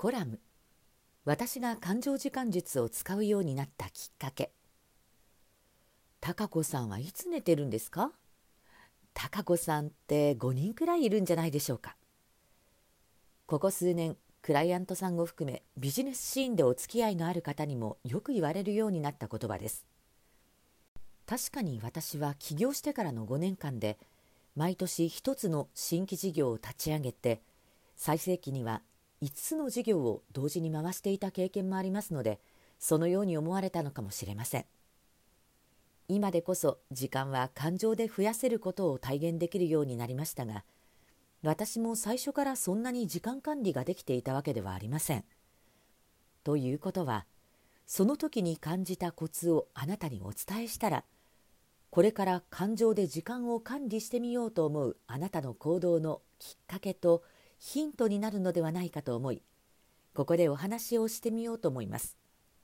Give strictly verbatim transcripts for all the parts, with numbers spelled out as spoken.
コラム、私が感情時間術を使うようになったきっかけ。貴子さんはいつ寝てるんですか？貴子さんってごにんくらいいるんじゃないでしょうか。ここ数年、クライアントさんを含めビジネスシーンでお付き合いのある方にもよく言われるようになった言葉です。確かに私は起業してからのごねんかんで毎年一つの新規事業を立ち上げて、最盛期にはいつつの事業を同時に回していた経験もありますので、そのように思われたのかもしれません。今でこそ時間は感情で増やせることを体現できるようになりましたが、私も最初からそんなに時間管理ができていたわけではありません。ということは、その時に感じたコツをあなたにお伝えしたら、これから感情で時間を管理してみようと思うあなたの行動のきっかけとヒントになるのではないかと思い、ここでお話をしてみようと思います。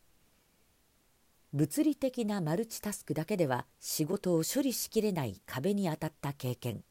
物理的なマルチタスクだけでは仕事を処理しきれない壁に当たった経験。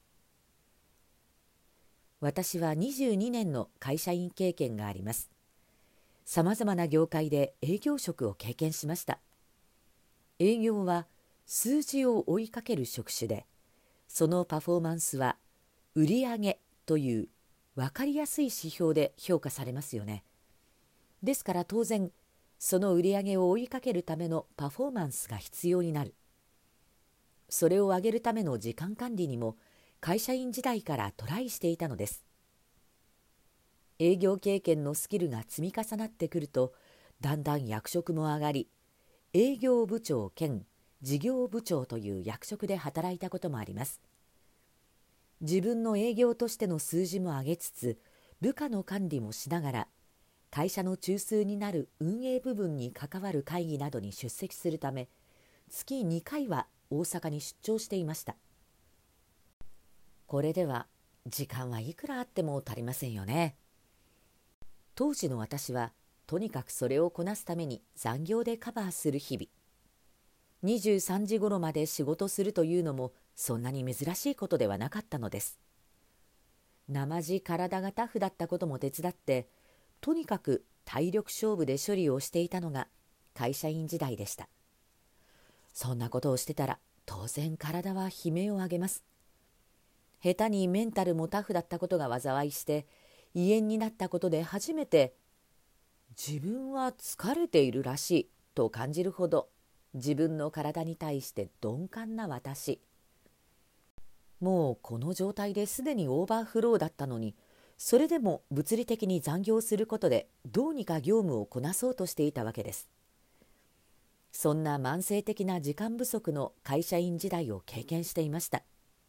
私はにじゅうにねんの会社員経験があります。さまざまな業界で営業職を経験しました。営業は数字を追いかける職種で、そのパフォーマンスは売上という分かりやすい指標で評価されますよね。ですから当然、その売上を追いかけるためのパフォーマンスが必要になる。それを上げるための時間管理にも会社員時代からトライしていたのです。営業経験のスキルが積み重なってくると、だんだん役職も上がり、営業部長兼事業部長という役職で働いたこともあります。自分の営業としての数字も上げつつ、部下の管理もしながら、会社の中枢になる運営部分に関わる会議などに出席するため、月にかいは大阪に出張していました。これでは時間はいくらあっても足りませんよね。当時の私は、とにかくそれをこなすために残業でカバーする日々。にじゅうさんじ頃まで仕事するというのもそんなに珍しいことではなかったのです。なまじ体がタフだったことも手伝って、とにかく体力勝負で処理をしていたのが会社員時代でした。そんなことをしてたら当然体は悲鳴を上げます。下手にメンタルもタフだったことが災いして、胃炎になったことで初めて自分は疲れているらしいと感じるほど、自分の体に対して鈍感な私。もうこの状態ですでにオーバーフローだったのに、それでも物理的に残業することでどうにか業務をこなそうとしていたわけです。そんな慢性的な時間不足の会社員時代を経験していました。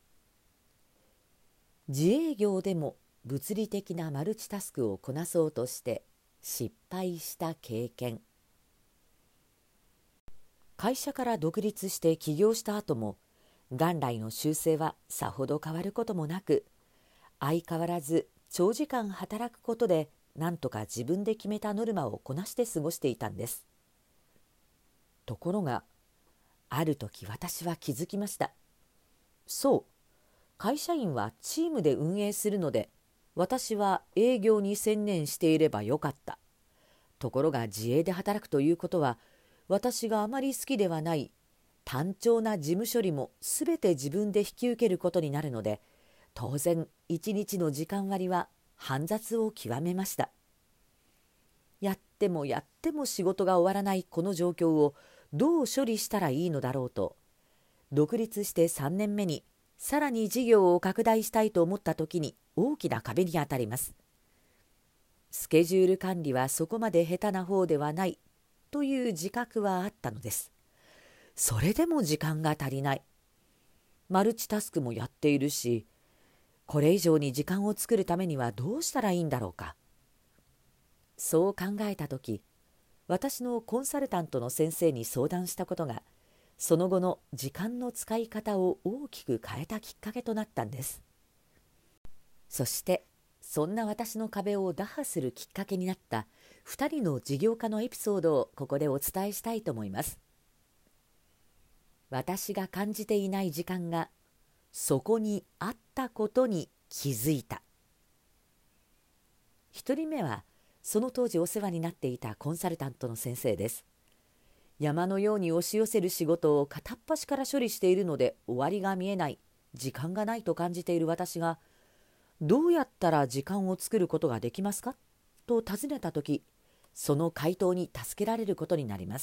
自営業でも物理的なマルチタスクをこなそうとして失敗した経験。会社から独立して起業した後も、元来の習性はさほど変わることもなく、相変わらず長時間働くことでなんとか自分で決めたノルマをこなして過ごしていたんです。ところが、ある時私は気づきました。そう、会社員はチームで運営するので、私は営業に専念していればよかった。ところが自営で働くということは、私があまり好きではない単調な事務処理もすべて自分で引き受けることになるので、当然一日の時間割は煩雑を極めました。やってもやっても仕事が終わらないこの状況をどう処理したらいいのだろうと、独立してさんねんめにさらに事業を拡大したいと思った時に大きな壁に当たります。スケジュール管理はそこまで下手な方ではないという自覚はあったのです。それでも時間が足りない。マルチタスクもやっているし、これ以上に時間を作るためにはどうしたらいいんだろうか。そう考えたとき、私のコンサルタントの先生に相談したことが、その後の時間の使い方を大きく変えたきっかけとなったんです。そして、そんな私の壁を打破するきっかけになったふたりの事業家のエピソードをここでお伝えしたいと思います。私が感じていない時間がそこにあったことに気づいた。一人目はその当時お世話になっていたコンサルタントの先生です。山のように押し寄せる仕事を片っ端から処理しているので終わりが見えない、時間がないと感じている私が、どうやったら時間を作ることができますかと尋ねたとき、その回答に助けられることになります。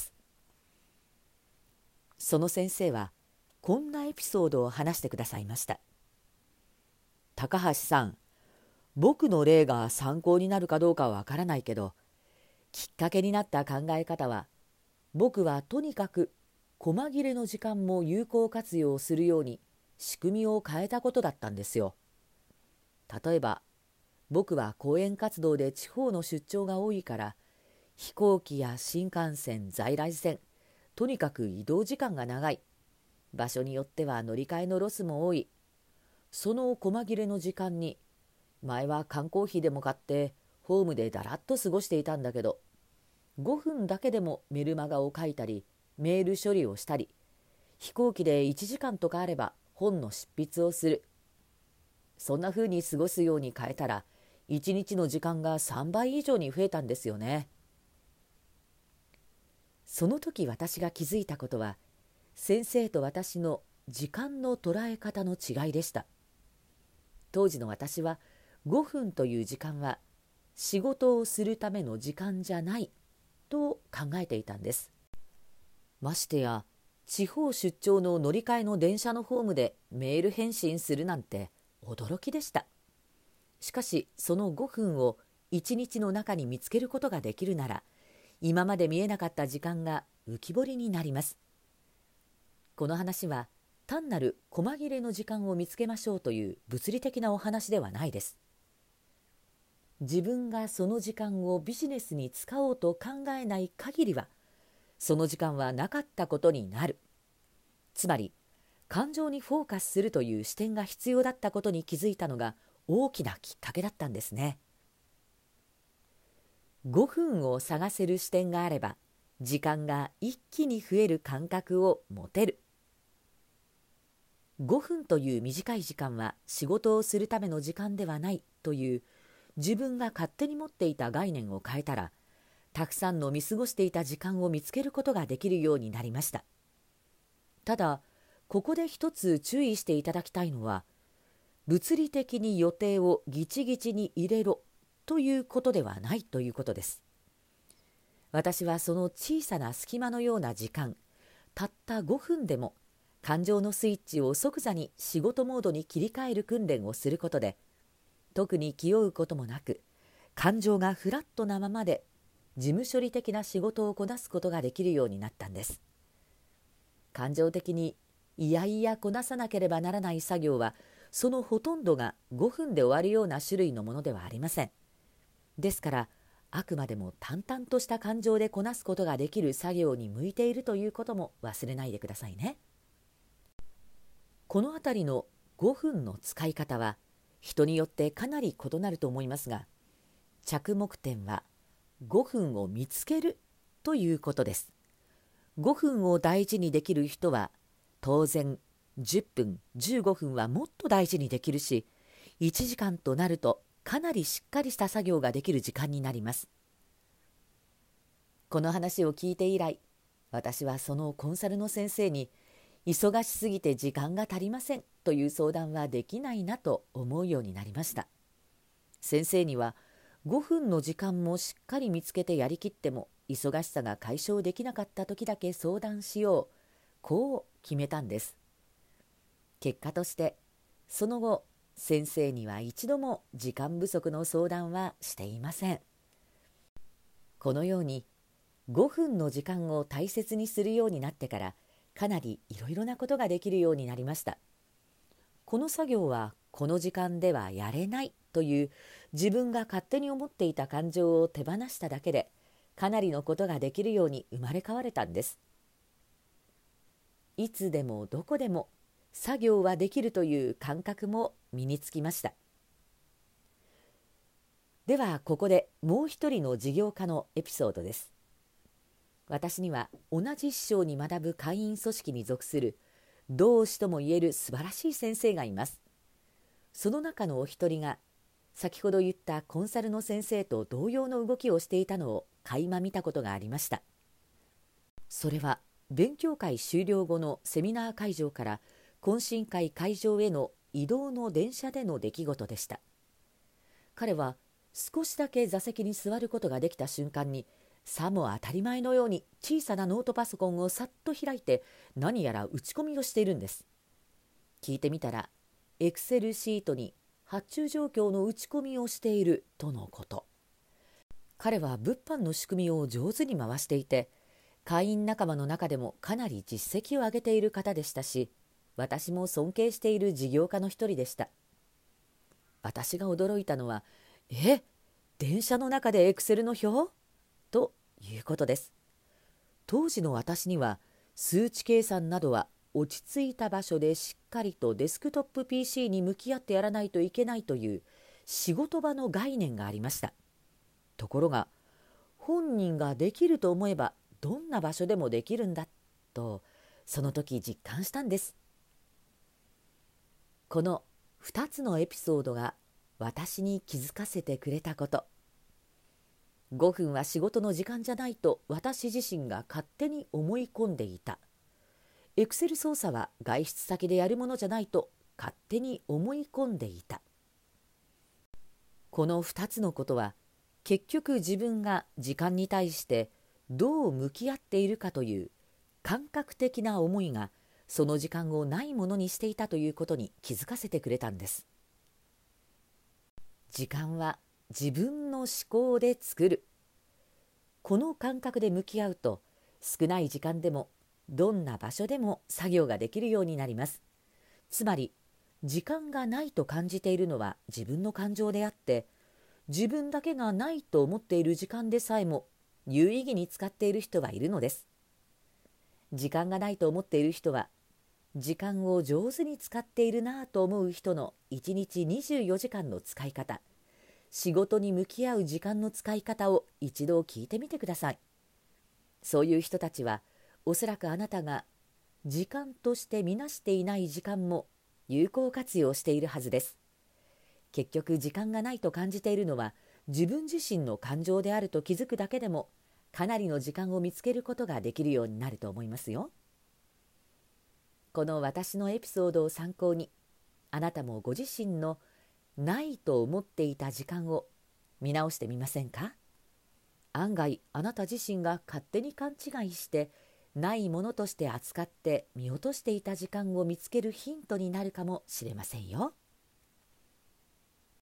その先生はこんなエピソードを話してくださいました。高橋さん、僕の例が参考になるかどうかはわからないけど、きっかけになった考え方は、僕はとにかく細切れの時間も有効活用するように仕組みを変えたことだったんですよ。例えば、僕は講演活動で地方の出張が多いから、飛行機や新幹線、在来線、とにかく移動時間が長い。場所によっては乗り換えのロスも多い。その細切れの時間に、前は缶コーヒーでも買ってホームでだらっと過ごしていたんだけど、ごふんだけでもメルマガを書いたり、メール処理をしたり、飛行機でいちじかんとかあれば本の執筆をする。そんな風に過ごすように変えたら、いちにちの時間がさんばい以上に増えたんですよね。その時私が気づいたことは、先生と私の時間の捉え方の違いでした。当時の私は、ごふんという時間は仕事をするための時間じゃないと考えていたんです。ましてや、地方出張の乗り換えの電車のホームでメール返信するなんて驚きでした。しかし、そのごふんをいちにちの中に見つけることができるなら、今まで見えなかった時間が浮き彫りになります。この話は、単なる細切れの時間を見つけましょうという物理的なお話ではないです。自分がその時間をビジネスに使おうと考えない限りは、その時間はなかったことになる。つまり、感情にフォーカスするという視点が必要だったことに気づいたのが大きなきっかけだったんですね。ごふんを探せる視点があれば、時間が一気に増える感覚を持てる。ごふんという短い時間は仕事をするための時間ではないという自分が勝手に持っていた概念を変えたら、たくさんの見過ごしていた時間を見つけることができるようになりました。ただ、ここで一つ注意していただきたいのは、物理的に予定をギチギチに入れろということではないということです。私はその小さな隙間のような時間、たったごふんでも感情のスイッチを即座に仕事モードに切り替える訓練をすることで、特に気負うこともなく、感情がフラットなままで事務処理的な仕事をこなすことができるようになったんです。感情的にいやいやこなさなければならない作業は、そのほとんどがごふんで終わるような種類のものではありません。ですから、あくまでも淡々とした感情でこなすことができる作業に向いているということも忘れないでくださいね。このあたりのごふんの使い方は人によってかなり異なると思いますが、着目点はごふんを見つけるということです。ごふんを大事にできる人は当然じゅっぷん、じゅうごふんはもっと大事にできるし、いちじかんとなるとかなりしっかりした作業ができる時間になります。この話を聞いて以来、私はそのコンサルの先生に、忙しすぎて時間が足りませんという相談はできないなと思うようになりました。先生にはごふんの時間もしっかり見つけてやりきっても忙しさが解消できなかった時だけ相談しよう、こう決めたんです。結果としてその後、先生には一度も時間不足の相談はしていません。このようにごふんの時間を大切にするようになってから、かなりいろいろなことができるようになりました。この作業はこの時間ではやれないという自分が勝手に思っていた感情を手放しただけで、かなりのことができるように生まれ変われたんです。いつでもどこでも作業はできるという感覚も身につきました。ではここでもう一人の事業家のエピソードです。私には同じ師匠に学ぶ会員組織に属する同志ともいえる素晴らしい先生がいます。その中のお一人が先ほど言ったコンサルの先生と同様の動きをしていたのを垣間見たことがありました。それは勉強会終了後のセミナー会場から懇親会会場への移動の電車での出来事でした。彼は少しだけ座席に座ることができた瞬間に、さも当たり前のように小さなノートパソコンをさっと開いて何やら打ち込みをしているんです。聞いてみたら、エクセルシートに発注状況の打ち込みをしているとのこと。彼は物販の仕組みを上手に回していて、会員仲間の中でもかなり実績を上げている方でしたし、私も尊敬している事業家の一人でした。私が驚いたのは、え、電車の中でエクセルの表？ということです。当時の私には、数値計算などは落ち着いた場所でしっかりとデスクトップ ピーシー に向き合ってやらないといけないという仕事場の概念がありました。ところが、本人ができると思えばどんな場所でもできるんだと、その時実感したんです。このふたつのエピソードが私に気づかせてくれたこと。ごふんは仕事の時間じゃないと私自身が勝手に思い込んでいた。エクセル操作は外出先でやるものじゃないと勝手に思い込んでいた。このふたつのことは、結局自分が時間に対してどう向き合っているかという感覚的な思いが、その時間をないものにしていたということに気づかせてくれたんです。時間は自分の思考で作る。この感覚で向き合うと、少ない時間でもどんな場所でも作業ができるようになります。つまり、時間がないと感じているのは自分の感情であって、自分だけがないと思っている時間でさえも有意義に使っている人はいるのです。時間がないと思っている人は、時間を上手に使っているなぁと思う人のいちにちにじゅうよじかんの使い方、仕事に向き合う時間の使い方を一度聞いてみてください。そういう人たちは、おそらくあなたが時間として見なしていない時間も有効活用しているはずです。結局、時間がないと感じているのは自分自身の感情であると気づくだけでも、かなりの時間を見つけることができるようになると思いますよ。この私のエピソードを参考に、あなたもご自身のないと思っていた時間を見直してみませんか？案外あなた自身が勝手に勘違いしてないものとして扱って見落としていた時間を見つけるヒントになるかもしれませんよ。